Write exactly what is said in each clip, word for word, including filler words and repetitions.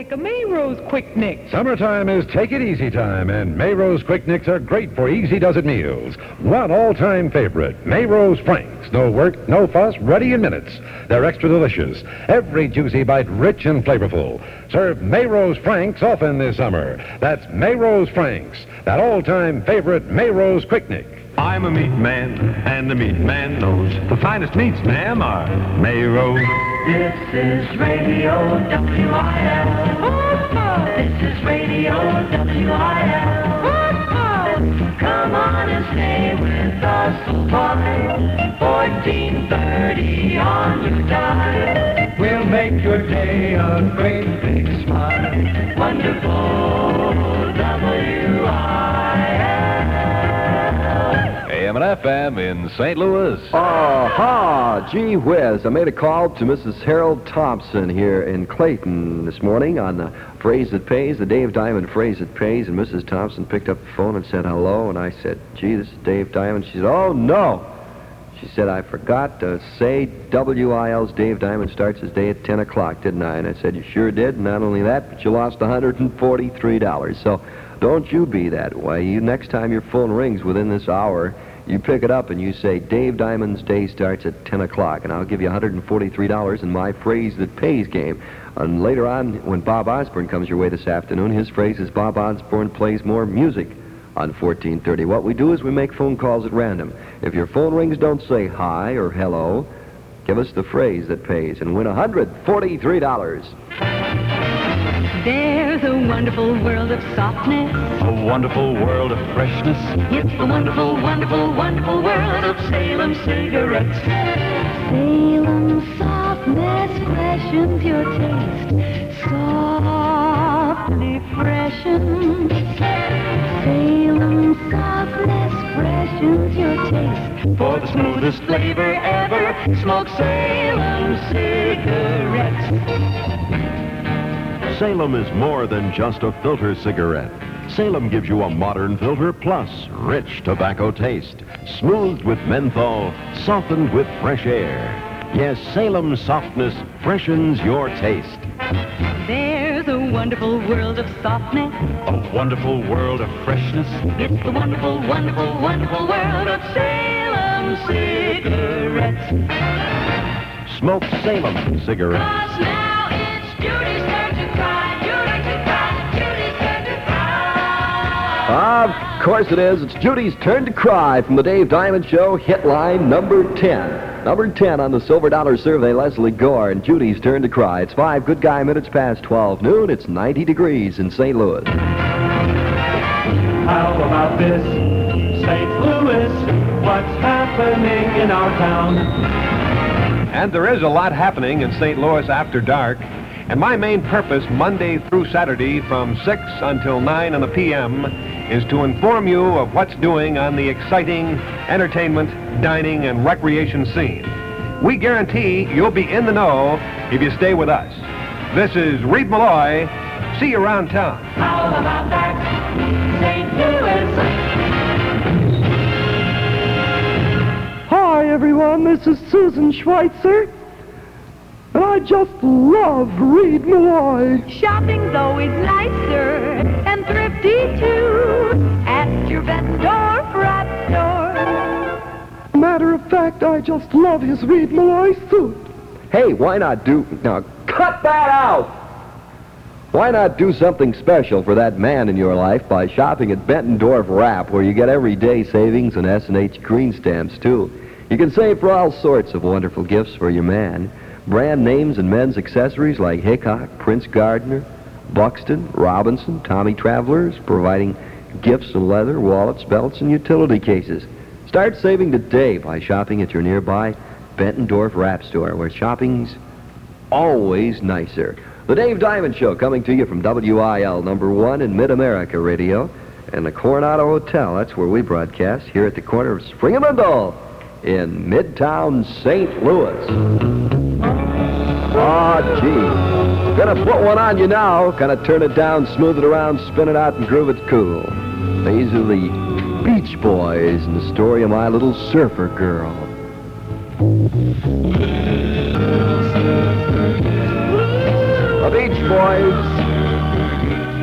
Like a Mayrose Quick Nick. Summertime is take it easy time, and Mayrose Quick Nicks are great for easy does it meals. One all-time favorite, Mayrose Franks. No work, no fuss, ready in minutes. They're extra delicious. Every juicy bite rich and flavorful. Serve Mayrose Franks often this summer. That's Mayrose Franks, that all-time favorite Mayrose Quick Nick. I'm a meat man, and the meat man knows the finest meats, ma'am, are Mayrose. This is Radio W I L. This is Radio W I L. Come on and stay with us a while. fourteen thirty on your dial. We'll make your day a great big smile. Wonderful W I L. A M and F M in Saint Louis. Aha! Gee whiz. I made a call to Missus Harold Thompson here in Clayton this morning on the Phrase That Pays, the Dave Diamond Phrase That Pays, and Missus Thompson picked up the phone and said hello, and I said, gee, this is Dave Diamond. She said, oh, no. She said, I forgot to say W I L's Dave Diamond starts his day at ten o'clock, didn't I? And I said, you sure did. Not only that, but you lost one hundred forty-three dollars. So don't you be that way. You, next time your phone rings within this hour, you pick it up and you say, Dave Diamond's day starts at ten o'clock, and I'll give you one hundred forty-three dollars in my Phrase That Pays game. And later on, when Bob Osborne comes your way this afternoon, his phrase is Bob Osborne plays more music on fourteen thirty. What we do is we make phone calls at random. If your phone rings, don't say hi or hello. Give us the phrase that pays and win one hundred forty-three dollars. There's a wonderful world of softness. A wonderful world of freshness. It's the wonderful, wonderful, wonderful world of Salem cigarettes. Salem softness freshens your taste. Softly freshens. Salem softness freshens your taste. For the smoothest flavor ever, smoke Salem cigarettes. Salem is more than just a filter cigarette. Salem gives you a modern filter plus rich tobacco taste, smoothed with menthol, softened with fresh air. Yes, Salem softness freshens your taste. There's a wonderful world of softness. A wonderful world of freshness. It's the wonderful, wonderful, wonderful world of Salem cigarettes. Smoke Salem cigarettes. 'Cause now it's Judy's turn to cry. Judy's turn to cry. Judy's turn to cry. Of course it is. It's Judy's turn to cry from the Dave Diamond Show, hit line number ten. Number ten on the Silver Dollar Survey, Leslie Gore, and Judy's turn to cry. It's five good guy minutes past twelve noon. It's ninety degrees in Saint Louis. How about this? Saint Louis, what's happening in our town? And there is a lot happening in Saint Louis after dark. And my main purpose, Monday through Saturday from six until nine in the p m, is to inform you of what's doing on the exciting entertainment, dining, and recreation scene. We guarantee you'll be in the know if you stay with us. This is Reed Malloy. See you around town. How about that? Saint Louis. Hi, everyone. This is Susan Schweitzer. And I just love Reed Malloy. Shopping's always nicer and thrifty, too, at your Bettendorf Wrap Store. Matter of fact, I just love his Reed Malloy suit. Hey, why not do... Now, cut that out! Why not do something special for that man in your life by shopping at Bettendorf Wrap, where you get everyday savings and S and H green stamps, too. You can save for all sorts of wonderful gifts for your man. Brand names and men's accessories like Hickok, Prince Gardner, Buxton, Robinson, Tommy Travelers, providing gifts in leather, wallets, belts, and utility cases. Start saving today by shopping at your nearby Bettendorf Wrap Store, where shopping's always nicer. The Dave Diamond Show coming to you from W I L, number one in Mid-America Radio, and the Coronado Hotel. That's where we broadcast, here at the corner of Spring and Mendel in Midtown Saint Louis. Oh, gee. Gonna put one on you now. Gonna turn it down, smooth it around, spin it out, and groove it cool. These are the Beach Boys and the story of my little surfer girl. The Beach Boys.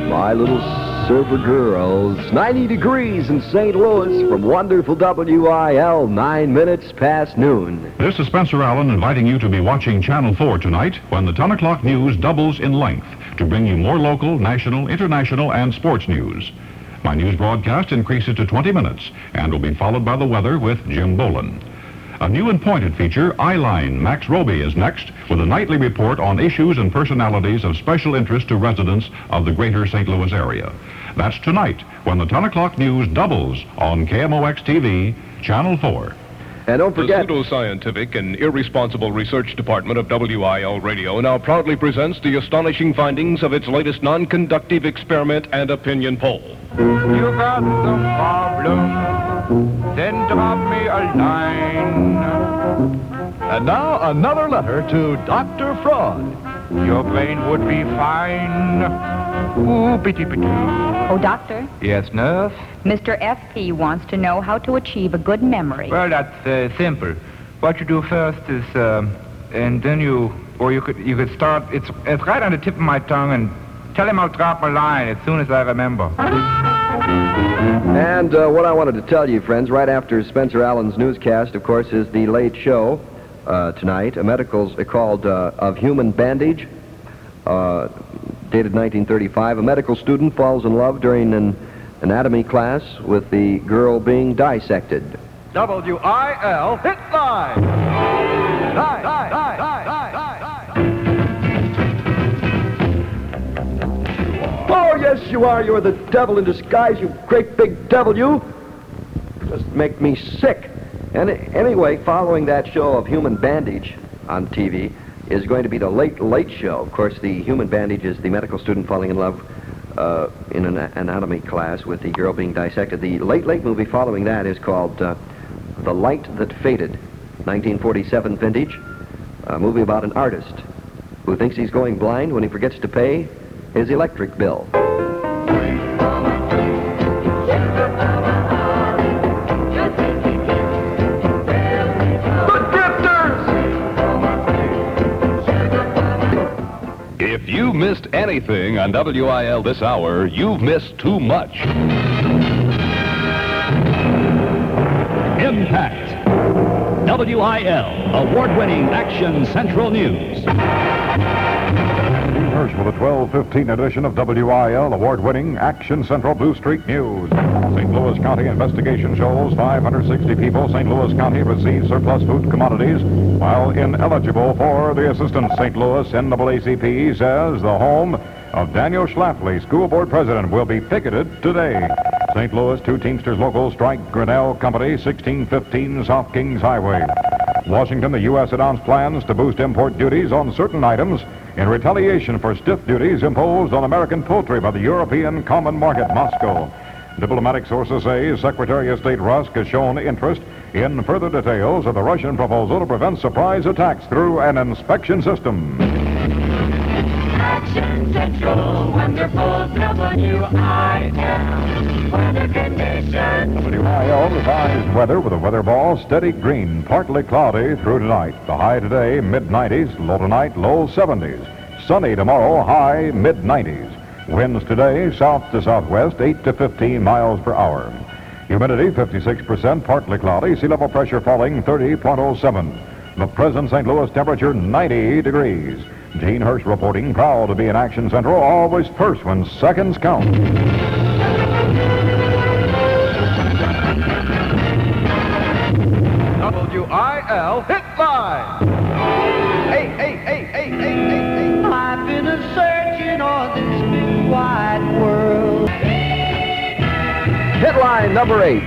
My little surfer girls. ninety degrees in Saint Louis from wonderful W I L, nine minutes past noon. This is Spencer Allen inviting you to be watching Channel four tonight when the ten o'clock news doubles in length to bring you more local, national, international, and sports news. My news broadcast increases to twenty minutes and will be followed by the weather with Jim Boland. A new and pointed feature, Eyeline. Max Roby is next with a nightly report on issues and personalities of special interest to residents of the greater Saint Louis area. That's tonight when the ten o'clock news doubles on K M O X T V, Channel four. And don't forget... The pseudoscientific and irresponsible research department of W I L Radio now proudly presents the astonishing findings of its latest non-conductive experiment and opinion poll. You got the problem, then drop me a line. And now another letter to Doctor Fraud. Your brain would be fine. Ooh, bitty bitty. Oh, doctor? Yes, nurse? Mister F P wants to know how to achieve a good memory. Well, that's uh, simple. What you do first is, um, and then you, or you could, you could start. It's, it's right on the tip of my tongue, and tell him I'll drop a line as soon as I remember. And uh, what I wanted to tell you, friends, right after Spencer Allen's newscast, of course, is the Late Show uh, tonight. A medical's called uh, Of Human Bandage, uh, dated nineteen thirty-five. A medical student falls in love during an anatomy class with the girl being dissected. W I L hit line. Line, line, line, line, line, line. Oh, yes, you are. You're the devil in disguise, you great big devil, you. Just make me sick. And anyway, following that show of Human Bandage on T V is going to be the Late Late Show. Of course, the Human Bandage is the medical student falling in love uh, in an anatomy class with the girl being dissected. The Late Late movie following that is called uh, The Light That Faded, nineteen forty-seven vintage, a movie about an artist who thinks he's going blind when he forgets to pay his electric bill. If you missed anything on W I L this hour, you've missed too much. Impact. W I L, award-winning Action Central News. Dean Hirsch with the twelve fifteen edition of W I L, award-winning Action Central Blue Streak News. Saint Louis County investigation shows five hundred sixty people Saint Louis County received surplus food commodities while ineligible for the assistance. Saint Louis N double A C P says the home of Daniel Schlafly, school board president, will be picketed today. Saint Louis, two Teamsters locals strike Grinnell Company, sixteen fifteen South Kings Highway. Washington, the U S announced plans to boost import duties on certain items in retaliation for stiff duties imposed on American poultry by the European Common Market, Moscow. Diplomatic sources say Secretary of State Rusk has shown interest in further details of the Russian proposal to prevent surprise attacks through an inspection system. Action Central, wonderful W I L weather conditions. W I L revised weather with a weather ball, steady green, partly cloudy through tonight. The high today, mid nineties, low tonight, low seventies. Sunny tomorrow, high mid nineties. Winds today, south to southwest, eight to fifteen miles per hour. Humidity, fifty-six percent, partly cloudy. Sea level pressure falling, thirty point oh seven. The present Saint Louis temperature, ninety degrees. Gene Hirsch reporting, proud to be in Action Central, always first when seconds count. W I L hit line. Hey, hey, hey, hey, hey, hey, hey. I've been a searching on this new wide world. Hit line number eight.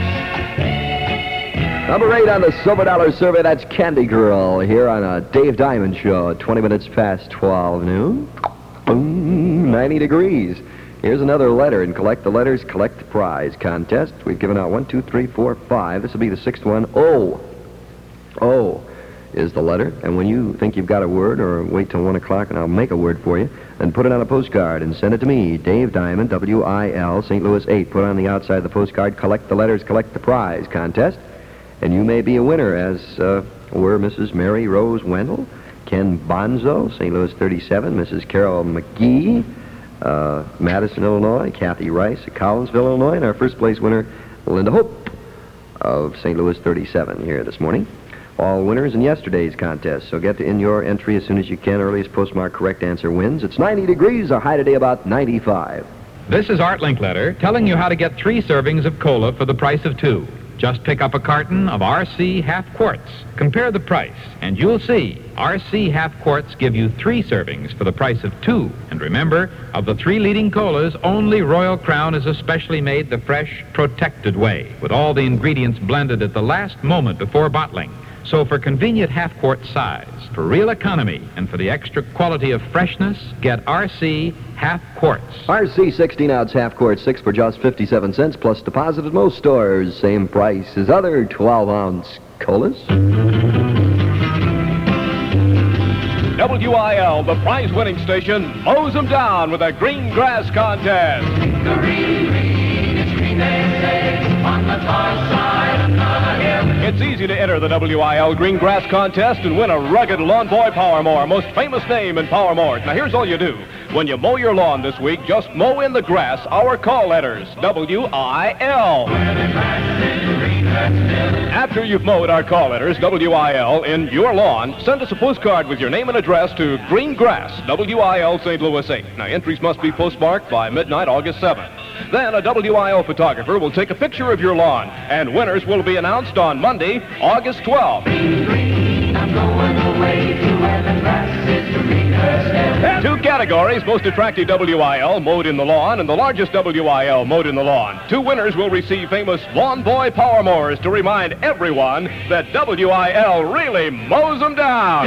Number eight on the Silver Dollar Survey, that's Candy Girl here on a Dave Diamond Show, twenty minutes past twelve noon. Boom, ninety degrees. Here's another letter, and collect the letters, collect the prize contest. We've given out one, two, three, four, five. This will be the sixth one. O. O is the letter, and when you think you've got a word, or wait till one o'clock and I'll make a word for you, then put it on a postcard and send it to me, Dave Diamond, W I L, Saint Louis eight. Put on the outside of the postcard, collect the letters, collect the prize contest. And you may be a winner, as uh, were Missus Mary Rose Wendell, Ken Bonzo, Saint Louis thirty-seven, Missus Carol McGee, uh, Madison, Illinois, Kathy Rice of Collinsville, Illinois, and our first place winner, Linda Hope of Saint Louis thirty-seven here this morning. All winners in yesterday's contest, so get in your entry as soon as you can. Earliest postmark correct answer wins. It's ninety degrees, our high today about ninety-five. This is Art Linkletter telling you how to get three servings of cola for the price of two. Just pick up a carton of R C half quarts. Compare the price, and you'll see R C half quarts give you three servings for the price of two. And remember, of the three leading colas, only Royal Crown is especially made the fresh, protected way, with all the ingredients blended at the last moment before bottling. So for convenient half-quart size, for real economy, and for the extra quality of freshness, get R C half quarts. R C sixteen ounce half quart, six for just fifty-seven cents, plus deposit at most stores. Same price as other twelve ounce colas. W I L, the prize-winning station, mows them down with a green grass contest. Green, green, it's green they say, on the far side of the hill. It's easy to enter the W I L Green Grass Contest and win a rugged Lawn Boy Powermore, most famous name in Powermore. Now, here's all you do. When you mow your lawn this week, just mow in the grass our call letters, W I L. After you've mowed our call letters, W I L, in your lawn, send us a postcard with your name and address to Green Grass, W I L, Saint Louis eight. Now, entries must be postmarked by midnight, August seventh. Then a W I L photographer will take a picture of your lawn, and winners will be announced on Monday, August twelfth. Green, green, I'm going away to where the grass is greener. Two categories, most attractive W I L, mowed in the lawn, and the largest W I L, mowed in the lawn. Two winners will receive famous Lawn Boy Powermores to remind everyone that W I L really mows them down.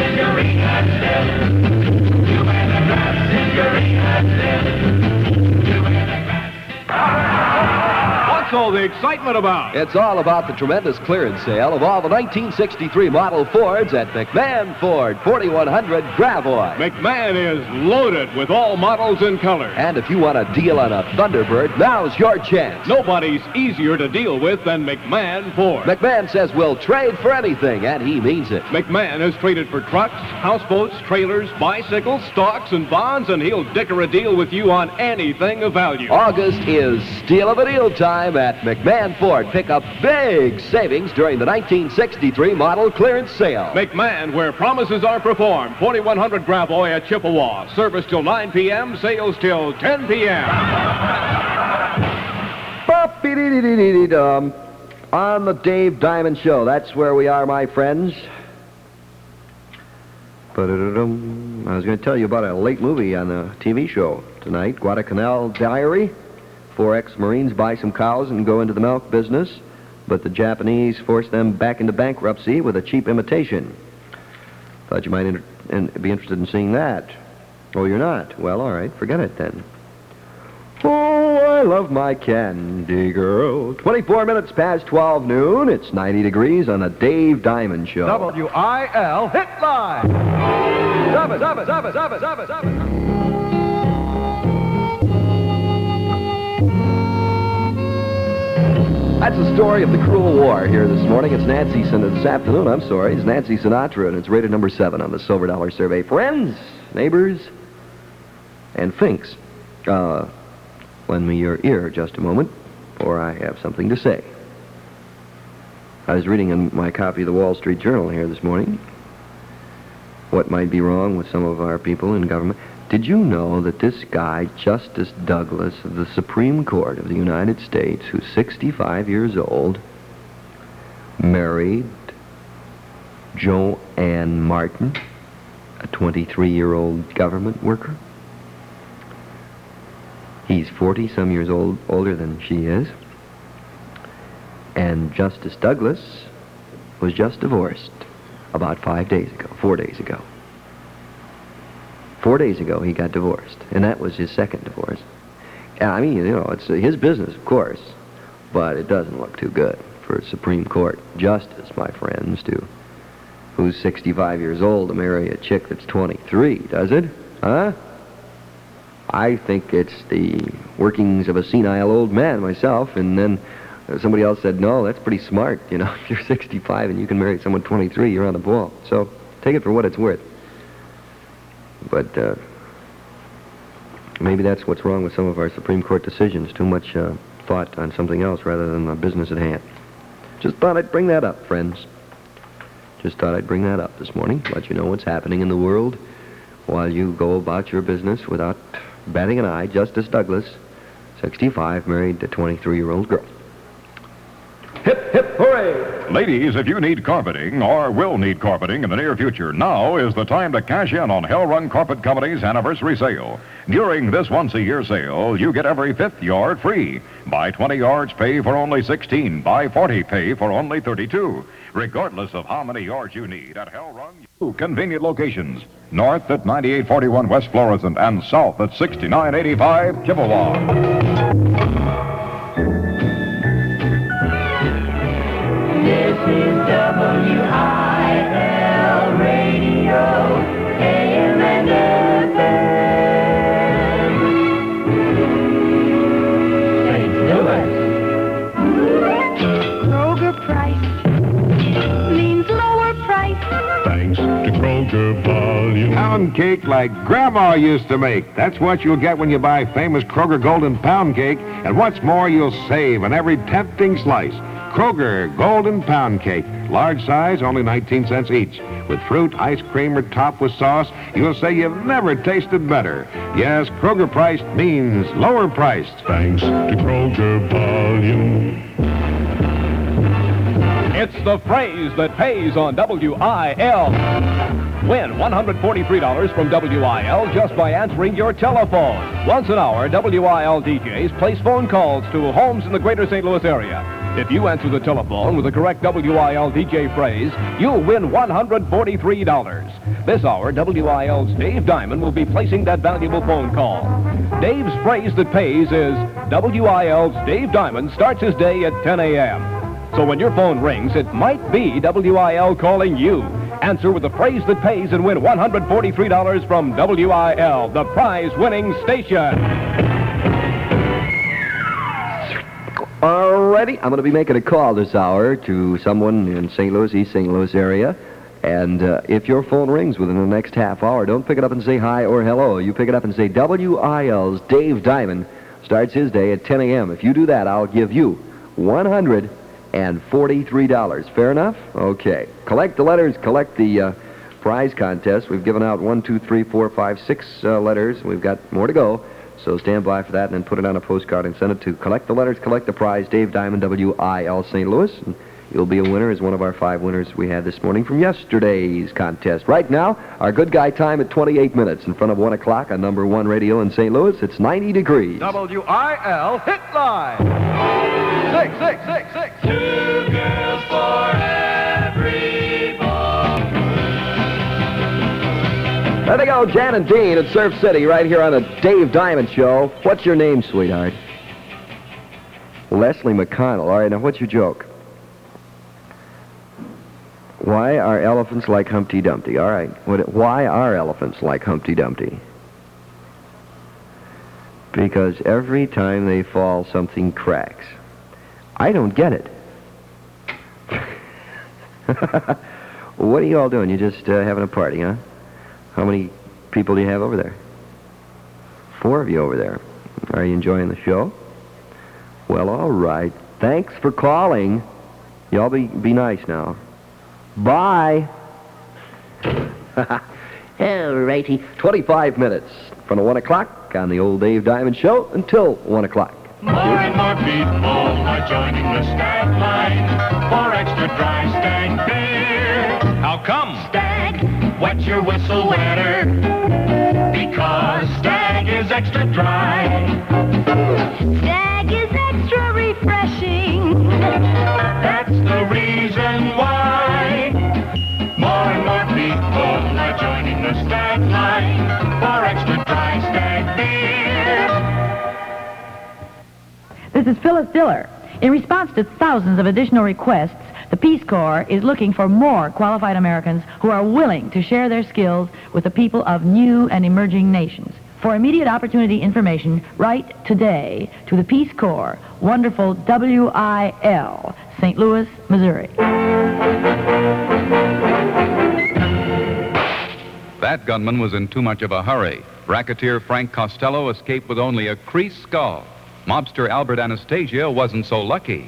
What's all the excitement about? It's all about the tremendous clearance sale of all the nineteen sixty-three model Fords at McMahon Ford, forty-one hundred Gravois. McMahon is loaded with all models and colors. And if you want a deal on a Thunderbird, now's your chance. Nobody's easier to deal with than McMahon Ford. McMahon says we'll trade for anything, and he means it. McMahon has traded for trucks, houseboats, trailers, bicycles, stocks, and bonds, and he'll dicker a deal with you on anything of value. August is steal of a deal time at McMahon Ford. Pick up big savings during the nineteen sixty-three model clearance sale. McMahon, where promises are performed. forty-one hundred Gravois at Chippewa. Service till nine p.m., sales till ten p.m. Bop-be-dee-dee-dee-dee-dum. On the Dave Diamond Show. That's where we are, my friends. Ba-da-da-dum. I was going to tell you about a late movie on the T V show tonight, Guadalcanal Diary. Four ex-Marines buy some cows and go into the milk business, but the Japanese force them back into bankruptcy with a cheap imitation. Thought you might inter- in- be interested in seeing that. Oh, you're not? Well, all right, forget it then. Oh, I love my candy girl. twenty-four minutes past twelve noon. It's ninety degrees on the Dave Diamond Show. W I L Hit Line. Stop it, stop it, stop it, stop it, stop it, stop it. That's the story of the cruel war here this morning. It's Nancy Sinatra. This afternoon, I'm sorry. It's Nancy Sinatra, and it's rated number seven on the Silver Dollar Survey. Friends, neighbors, and Finks, uh, lend me your ear just a moment, or I have something to say. I was reading in my copy of the Wall Street Journal here this morning what might be wrong with some of our people in government. Did you know that this guy, Justice Douglas of the Supreme Court of the United States, who's sixty-five years old, married Joanne Martin, a twenty-three-year-old government worker? He's forty-some years old, older than she is. And Justice Douglas was just divorced about five days ago, four days ago. Four days ago, he got divorced, and that was his second divorce. I mean, you know, it's his business, of course, but it doesn't look too good for a Supreme Court justice, my friends, to who's sixty-five years old to marry a chick that's twenty-three, does it? Huh? I think it's the workings of a senile old man myself, and then somebody else said, no, that's pretty smart, you know, if you're sixty-five and you can marry someone twenty-three, you're on the ball. So take it for what it's worth. But uh, Maybe that's what's wrong with some of our Supreme Court decisions. Too much uh, thought on something else rather than the business at hand. Just thought I'd bring that up, friends. Just thought I'd bring that up this morning, let you know what's happening in the world while you go about your business without batting an eye. Justice Douglas, sixty-five, married to twenty-three-year-old girl. Hip, hip, hooray! Ladies, if you need carpeting or will need carpeting in the near future, now is the time to cash in on Hellrun Carpet Company's anniversary sale. During this once-a-year sale, you get every fifth yard free. Buy twenty yards, pay for only sixteen. Buy forty, pay for only thirty-two. Regardless of how many yards you need at Hellrun. Two convenient locations. North at ninety-eight forty-one West Florissant and south at sixty-nine eighty-five Chippewa. This is W I L Radio, A M and F M. Saint Louis. Kroger price means lower price. Thanks to Kroger volume. Pound cake like Grandma used to make. That's what you'll get when you buy famous Kroger Golden Pound Cake. And what's more, you'll save on every tempting slice. Kroger Golden Pound Cake. Large size, only nineteen cents each. With fruit, ice cream, or topped with sauce, you'll say you've never tasted better. Yes, Kroger priced means lower priced. Thanks to Kroger volume. It's the phrase that pays on W I L. Win one hundred forty-three dollars from W I L just by answering your telephone. Once an hour, W I L D Js place phone calls to homes in the greater Saint Louis area. If you answer the telephone with the correct W I L D J phrase, you'll win one hundred forty-three dollars. This hour, W I L's Dave Diamond will be placing that valuable phone call. Dave's phrase that pays is W I L's Dave Diamond starts his day at ten a.m. So when your phone rings, it might be W I L calling you. Answer with the phrase that pays and win one hundred forty-three dollars from W I L, the prize-winning station. Alrighty, I'm going to be making a call this hour to someone in Saint Louis, East Saint Louis area. And uh, if your phone rings within the next half hour, don't pick it up and say hi or hello. You pick it up and say W I L's Dave Diamond starts his day at ten a.m. If you do that, I'll give you one hundred forty-three dollars. Fair enough? Okay. Collect the letters. Collect the uh, prize contest. We've given out one, two, three, four, five, six uh, letters. We've got more to go. So stand by for that and then put it on a postcard and send it to Collect the Letters, Collect the Prize, Dave Diamond, W I L Saint Louis. And you'll be a winner as one of our five winners we had this morning from yesterday's contest. Right now, our good guy time at twenty-eight minutes in front of one o'clock on number one radio in Saint Louis. It's ninety degrees. W I L Hit Line. Six, six, six, six. Two girls for every boy. There they go, Jan and Dean at Surf City right here on the Dave Diamond Show. What's your name, sweetheart? Leslie McConnell. All right, now what's your joke? Why are elephants like Humpty Dumpty? All right. What, why are elephants like Humpty Dumpty? Because every time they fall, something cracks. I don't get it. What are you all doing? You just uh, having a party, huh? How many people do you have over there? Four of you over there. Are you enjoying the show? Well, all right. Thanks for calling. Y'all be, be nice now. Bye. All righty. twenty-five minutes from the one o'clock on the old Dave Diamond Show until one o'clock. More and more people are joining the Stag line for extra dry Stag beer. How come? Stag, wet your whistle wetter, because Stag is extra dry. Stag is extra refreshing. That's the reason why more and more people are joining the Stag line for extra dry Stag beer. This is Phyllis Diller. In response to thousands of additional requests, the Peace Corps is looking for more qualified Americans who are willing to share their skills with the people of new and emerging nations. For immediate opportunity information, write today to the Peace Corps, wonderful W I L, Saint Louis, Missouri. That gunman was in too much of a hurry. Racketeer Frank Costello escaped with only a creased skull. Mobster Albert Anastasia wasn't so lucky.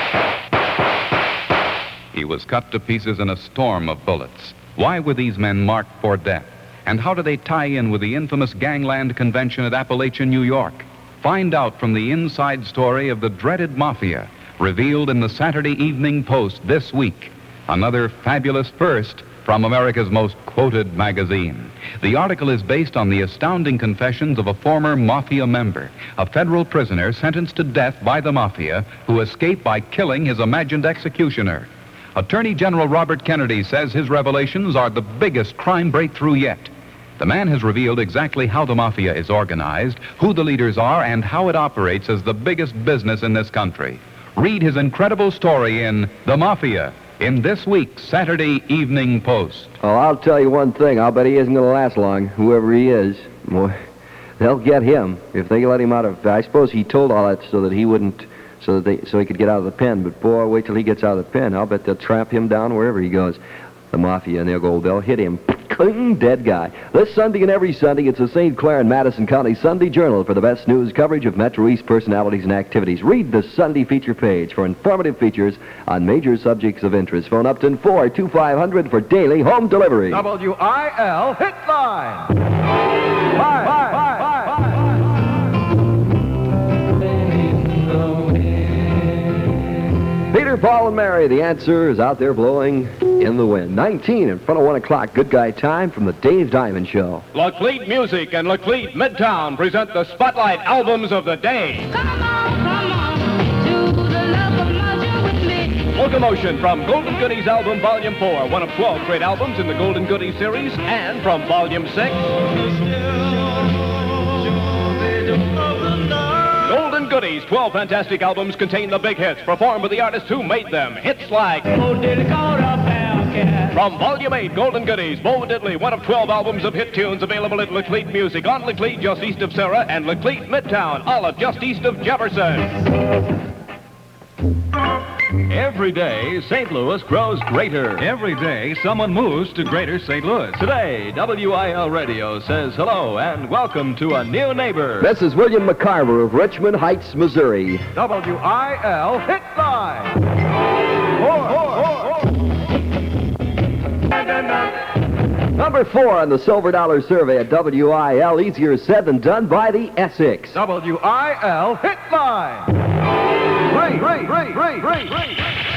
He was cut to pieces in a storm of bullets. Why were these men marked for death? And how do they tie in with the infamous Gangland Convention at Appalachian, New York? Find out from the inside story of the dreaded Mafia, revealed in the Saturday Evening Post this week. Another fabulous first from America's most quoted magazine. The article is based on the astounding confessions of a former Mafia member, a federal prisoner sentenced to death by the Mafia, who escaped by killing his imagined executioner. Attorney General Robert Kennedy says his revelations are the biggest crime breakthrough yet. The man has revealed exactly how the Mafia is organized, who the leaders are, and how it operates as the biggest business in this country. Read his incredible story in The Mafia, in this week's Saturday Evening Post. Well, I'll tell you one thing. I'll bet he isn't going to last long, whoever he is. Boy, they'll get him if they let him out of... I suppose he told all that so that he wouldn't... So that they, so he could get out of the pen. But, boy, wait till he gets out of the pen. I'll bet they'll trap him down wherever he goes. The Mafia, and they'll go, they'll hit him. Cling, dead guy. This Sunday and every Sunday, it's the Saint Clair and Madison County Sunday Journal for the best news coverage of Metro East personalities and activities. Read the Sunday feature page for informative features on major subjects of interest. Phone Upton four two five hundred for daily home delivery. W I L hit line. Five, five, five, five, five. Peter, Paul, and Mary, the answer is out there blowing in the wind. nineteen in front of one o'clock. Good guy time from the Dave Diamond Show. Laclede Music and Laclede Midtown present the Spotlight Albums of the Day. Come on, come on, to the locomotive with me. Locomotion from Golden Goodies Album Volume four, one of twelve great albums in the Golden Goodies series, and from Volume six, Golden Goodies, twelve fantastic albums contain the big hits performed by the artists who made them. Hits like... From Volume eight, Golden Goodies, Bo Diddley, one of twelve albums of hit tunes available at Laclede Music, on Laclede just east of Sarah, and Laclede Midtown, Olive just east of Jefferson. Every day, Saint Louis grows greater. Every day, someone moves to greater Saint Louis. Today, W I L Radio says hello and welcome to a new neighbor. This is William McCarver of Richmond Heights, Missouri. W I L hit line. Four, four, four. Number four on the Silver Dollar Survey at W I L. Easier said than done by the Essex. W I L hit line. Three, three, three, three, three, three.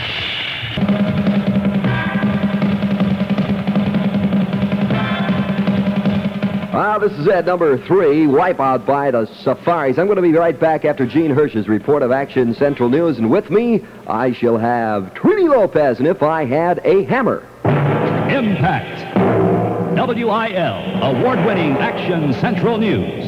Well, this is at number three, Wipeout by the Safaris. I'm going to be right back after Gene Hirsch's report of Action Central News, and with me, I shall have Trini Lopez, and If I Had a Hammer. Impact. W I L, award-winning Action Central News.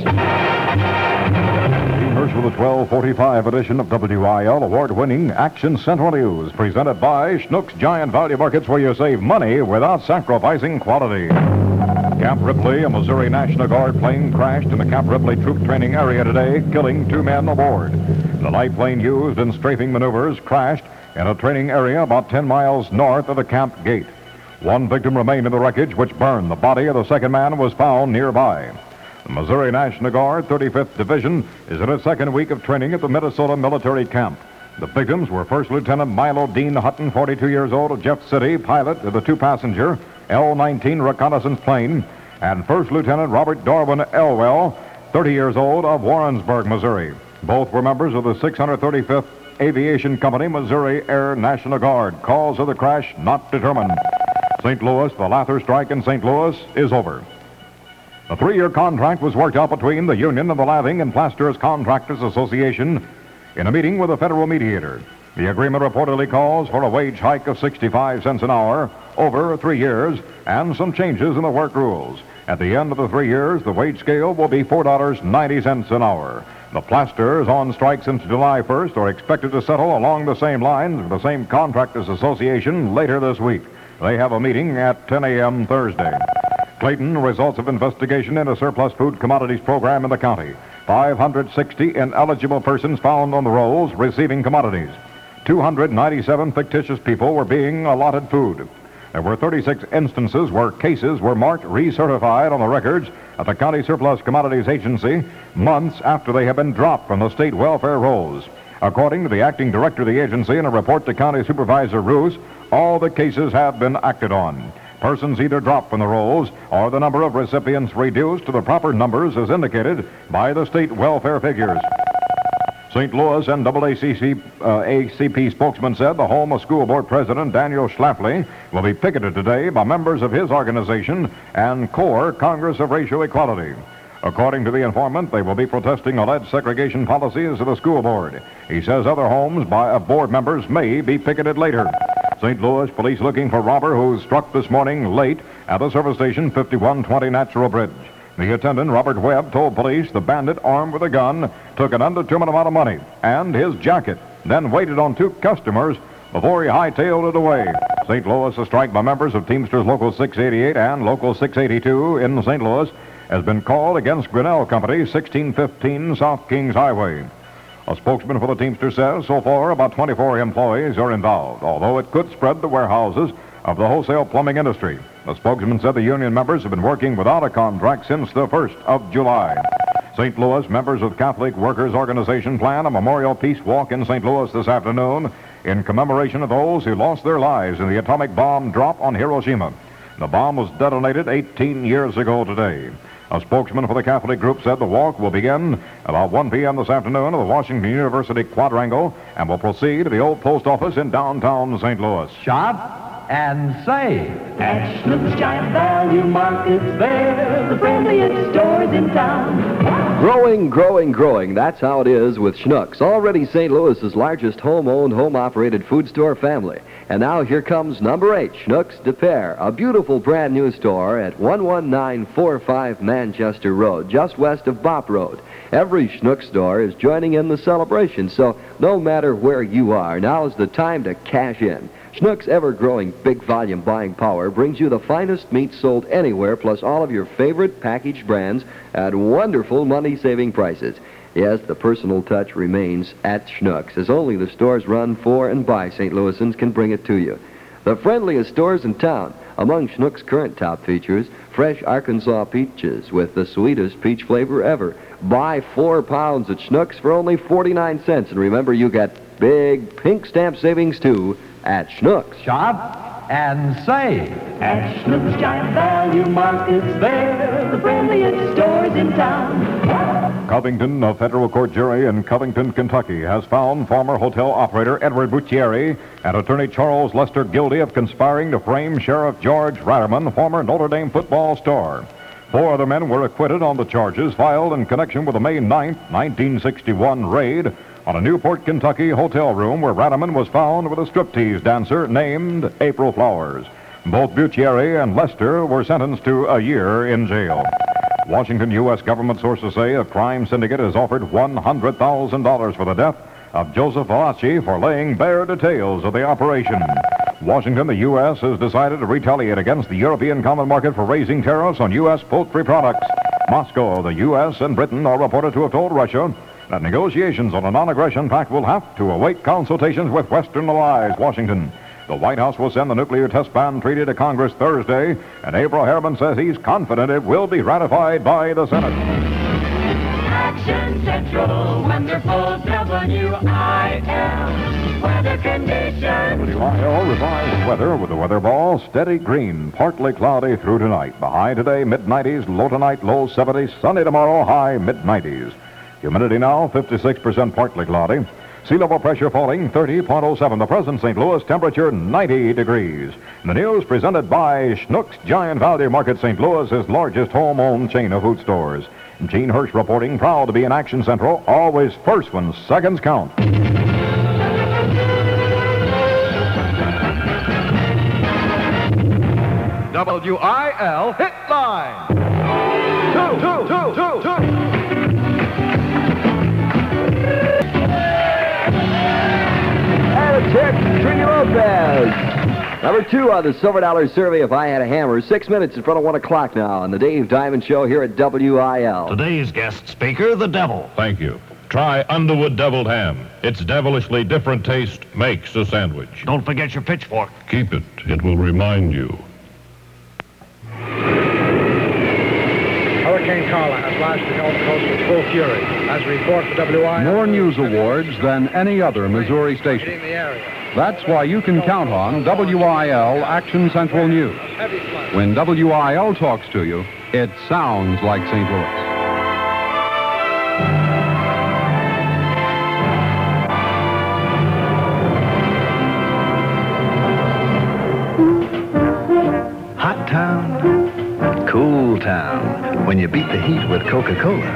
Hirsch with the twelve forty-five edition of W I L, award-winning Action Central News, presented by Schnucks Giant Value Markets, where you save money without sacrificing quality. Camp Ripley, a Missouri National Guard plane, crashed in the Camp Ripley troop training area today, killing two men aboard. The light plane used in strafing maneuvers crashed in a training area about ten miles north of the camp gate. One victim remained in the wreckage, which burned. The body of the second man was found nearby. The Missouri National Guard thirty-fifth Division is in its second week of training at the Minnesota Military Camp. The victims were First Lieutenant Milo Dean Hutton, forty-two years old, of Jeff City, pilot of the two-passenger L nineteen reconnaissance plane, and First Lieutenant Robert Darwin Elwell, thirty years old, of Warrensburg, Missouri. Both were members of the six hundred thirty-fifth Aviation Company, Missouri Air National Guard. Cause of the crash not determined. Saint Louis, the Lather strike in Saint Louis is over. A three-year contract was worked out between the union and the Lathing and Plasterers Contractors Association in a meeting with a federal mediator. The agreement reportedly calls for a wage hike of sixty-five cents an hour over three years and some changes in the work rules. At the end of the three years, the wage scale will be four dollars and ninety cents an hour. The Plasters, on strike since July first, are expected to settle along the same lines with the same Contractors Association later this week. They have a meeting at ten a.m. Thursday. Clayton, results of investigation into surplus food commodities program in the county. five hundred sixty ineligible persons found on the rolls receiving commodities. two hundred ninety-seven fictitious people were being allotted food. There were thirty-six instances where cases were marked recertified on the records at the County Surplus Commodities Agency months after they had been dropped from the state welfare rolls. According to the acting director of the agency in a report to County Supervisor Roos, all the cases have been acted on. Persons either dropped from the rolls or the number of recipients reduced to the proper numbers as indicated by the state welfare figures. Saint Louis N double A C C, uh, A C P spokesman said the Home School Board President Daniel Schlafly will be picketed today by members of his organization and CORE, Congress of Racial Equality. According to the informant, they will be protesting alleged segregation policies of the school board. He says other homes by uh, board members may be picketed later. Saint Louis police looking for robber who struck this morning late at the service station fifty-one twenty Natural Bridge. The attendant, Robert Webb, told police the bandit armed with a gun took an undetermined amount of money and his jacket, then waited on two customers before he hightailed it away. Saint Louis, a strike by members of Teamsters Local six eighty-eight and Local six eighty-two in Saint Louis, has been called against Grinnell Company, sixteen fifteen South Kings Highway. A spokesman for the Teamsters says so far about twenty-four employees are involved, although it could spread to warehouses of the wholesale plumbing industry. The spokesman said the union members have been working without a contract since the first of July. Saint Louis members of Catholic Workers Organization plan a memorial peace walk in Saint Louis this afternoon in commemoration of those who lost their lives in the atomic bomb drop on Hiroshima. The bomb was detonated eighteen years ago today. A spokesman for the Catholic group said the walk will begin about one p.m. this afternoon at the Washington University Quadrangle and will proceed to the old post office in downtown Saint Louis. Shop and save at Schnucks Giant Value Markets. They're the friendliest stores in town. Growing, growing, growing. That's how it is with Schnucks. Already Saint Louis's largest home-owned, home-operated food store family. And now here comes number eight, Schnucks de Pere, a beautiful brand new store at one one nine four five Manchester Road, just west of Bop Road. Every Schnucks store is joining in the celebration, so no matter where you are, now's the time to cash in. Schnucks' ever-growing big volume buying power brings you the finest meat sold anywhere, plus all of your favorite packaged brands at wonderful money-saving prices. Yes, the personal touch remains at Schnucks, as only the stores run for and by Saint Louisans can bring it to you. The friendliest stores in town. Among Schnucks' current top features, fresh Arkansas peaches with the sweetest peach flavor ever. Buy four pounds at Schnucks for only forty-nine cents. And remember, you get big pink stamp savings, too, at Schnucks. Shop and save at Schnucks Giant Value Markets. They're the friendliest stores in town. Covington, a federal court jury in Covington, Kentucky, has found former hotel operator Edward Buccieri and attorney Charles Lester guilty of conspiring to frame Sheriff George Ratterman, former Notre Dame football star. Four other men were acquitted on the charges filed in connection with the May ninth, nineteen sixty-one raid on a Newport, Kentucky hotel room where Ratterman was found with a striptease dancer named April Flowers. Both Buccieri and Lester were sentenced to a year in jail. Washington U S government sources say a crime syndicate has offered one hundred thousand dollars for the death of Joseph Valachi for laying bare details of the operation. Washington, the U S has decided to retaliate against the European Common Market for raising tariffs on U S poultry products. Moscow, the U S, and Britain are reported to have told Russia that negotiations on a non-aggression pact will have to await consultations with Western allies. Washington. The White House will send the nuclear test ban treaty to Congress Thursday, and April Harriman says he's confident it will be ratified by the Senate. Action Central, wonderful W I L weather conditions. W I L revised weather with the weather ball. Steady green, partly cloudy through tonight. The high today, mid nineties, low tonight, low seventies. Sunday tomorrow, high mid nineties. Humidity now, fifty-six percent partly cloudy. Sea level pressure falling, thirty point oh seven. The present Saint Louis temperature, ninety degrees. The news presented by Schnucks Giant Value Market, Saint Louis's largest home-owned chain of food stores. Gene Hirsch reporting, proud to be in Action Central, always first when seconds count. W I L hit line. Two, two, two, two, two. And a check to Trini Lopez. Number two on the Silver Dollar Survey, If I Had a Hammer. Six minutes in front of one o'clock now on the Dave Diamond Show here at W I L. Today's guest speaker, the Devil. Thank you. Try Underwood Deviled Ham. Its devilishly different taste makes a sandwich. Don't forget your pitchfork. Keep it. It will remind you. Hurricane Carla has lashed the Gulf Coast with full fury. As a report for W I L. More news awards than any other Missouri station. That's why you can count on W I L Action Central News. When W I L talks to you, it sounds like Saint Louis. Hot town, cool town, when you beat the heat with Coca-Cola.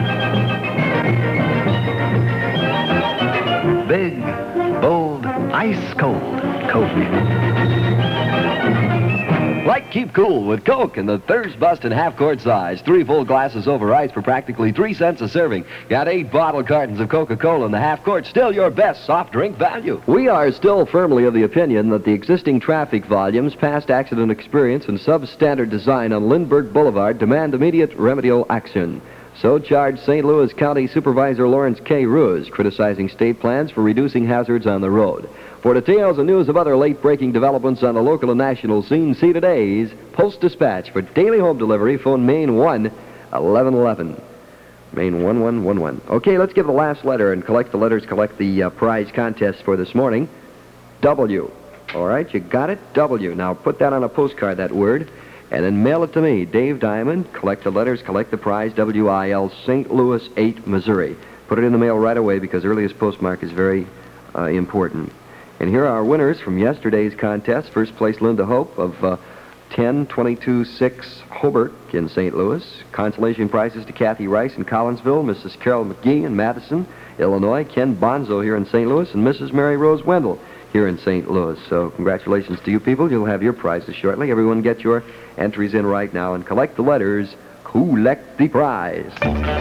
Big, bold, ice-cold Coke. Like keep cool with Coke in the thirst-busting half-quart size. Three full glasses over ice for practically three cents a serving. Got eight bottle cartons of Coca-Cola in the half-quart. Still your best soft drink value. We are still firmly of the opinion that the existing traffic volumes, past accident experience, and substandard design on Lindbergh Boulevard demand immediate remedial action. So charged Saint Louis County Supervisor Lawrence K. Ruse, criticizing state plans for reducing hazards on the road. For details and news of other late-breaking developments on the local and national scene, see today's Post-Dispatch. For daily home delivery, phone Main one, eleven eleven. Main one one one one. Okay, let's give the last letter and collect the letters, collect the uh, prize contest for this morning. W. All right, you got it? W. Now put that on a postcard, that word, and then mail it to me, Dave Diamond. Collect the letters, collect the prize, W I L, Saint Louis eight, Missouri. Put it in the mail right away because earliest postmark is very uh, important. And here are our winners from yesterday's contest. First place, Linda Hope of uh, ten twenty-two six Hobart in Saint Louis. Consolation prizes to Kathy Rice in Collinsville, Missus Carol McGee in Madison, Illinois, Ken Bonzo here in Saint Louis, and Missus Mary Rose Wendell here in Saint Louis. So congratulations to you people. You'll have your prizes shortly. Everyone get your entries in right now and collect the letters. Collect the prize.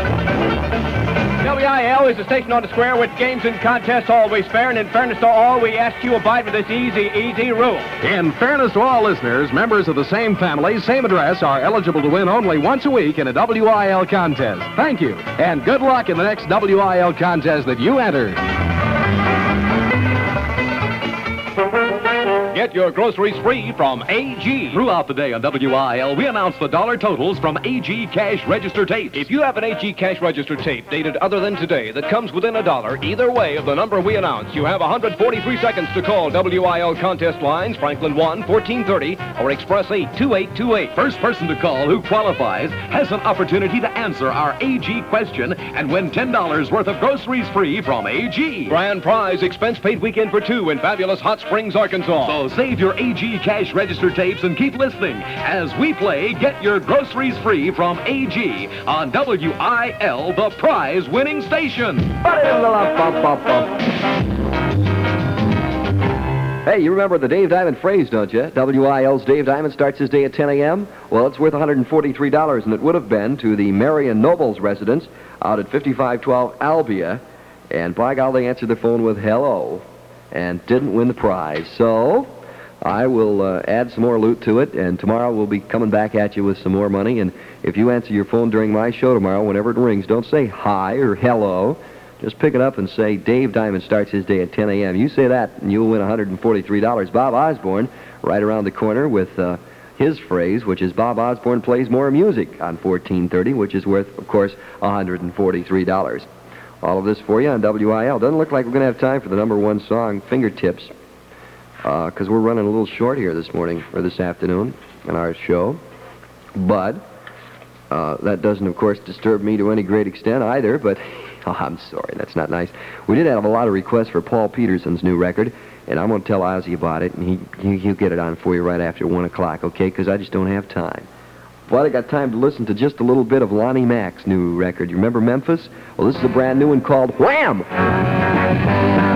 W I L is the station on the square with games and contests always fair, and in fairness to all, we ask you abide with this easy, easy rule. In fairness to all listeners, members of the same family, same address, are eligible to win only once a week in a W I L contest. Thank you, and good luck in the next W I L contest that you enter. Get your groceries free from A G. Throughout the day on W I L, we announce the dollar totals from A G cash register tapes. If you have an A G cash register tape dated other than today that comes within a dollar, either way of the number we announce, you have one hundred forty-three seconds to call W I L contest lines, Franklin one, fourteen thirty, or Express eight, two eight two eight. First person to call who qualifies has an opportunity to answer our A G question and win ten dollars worth of groceries free from A G. Grand prize, expense paid weekend for two in fabulous Hot Springs, Arkansas. So save your A G cash register tapes and keep listening as we play Get Your Groceries Free from A G on W I L, the prize-winning station. Hey, you remember the Dave Diamond phrase, don't you? W I L's Dave Diamond starts his day at ten a.m. Well, it's worth one hundred forty-three dollars, and it would have been to the Marion Nobles residence out at fifty-five twelve Albia. And by golly, they answered the phone with hello and didn't win the prize. So I will uh, add some more loot to it, and tomorrow we'll be coming back at you with some more money. And if you answer your phone during my show tomorrow, whenever it rings, don't say hi or hello. Just pick it up and say, Dave Diamond starts his day at ten a.m. You say that, and you'll win one hundred forty-three dollars. Bob Osborne, right around the corner with uh, his phrase, which is Bob Osborne plays more music on fourteen thirty, which is worth, of course, one hundred forty-three dollars. All of this for you on W I L. Doesn't look like we're going to have time for the number one song, Fingertips, because uh, we're running a little short here this morning, or this afternoon, in our show. But uh, that doesn't, of course, disturb me to any great extent either, but oh, I'm sorry, that's not nice. We did have a lot of requests for Paul Peterson's new record, and I'm going to tell Ozzy about it, and he, he, he'll get it on for you right after one o'clock, okay, because I just don't have time. But I got time to listen to just a little bit of Lonnie Mack's new record. You remember Memphis? Well, this is a brand new one called Wham!